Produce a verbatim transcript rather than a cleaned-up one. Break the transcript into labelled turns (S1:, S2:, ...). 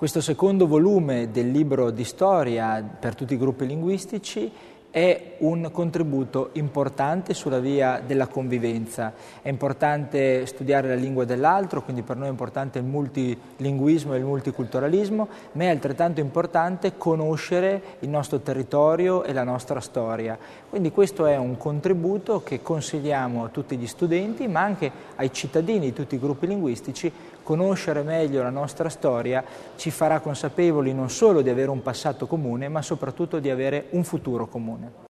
S1: Questo secondo volume del libro di storia per tutti i gruppi linguistici è un contributo importante sulla via della convivenza. È importante studiare la lingua dell'altro, quindi per noi è importante il multilinguismo e il multiculturalismo, ma è altrettanto importante conoscere il nostro territorio e la nostra storia. Quindi questo è un contributo che consigliamo a tutti gli studenti, ma anche ai cittadini di tutti i gruppi linguistici. Conoscere meglio la nostra storia ci farà consapevoli non solo di avere un passato comune, ma soprattutto di avere un futuro comune.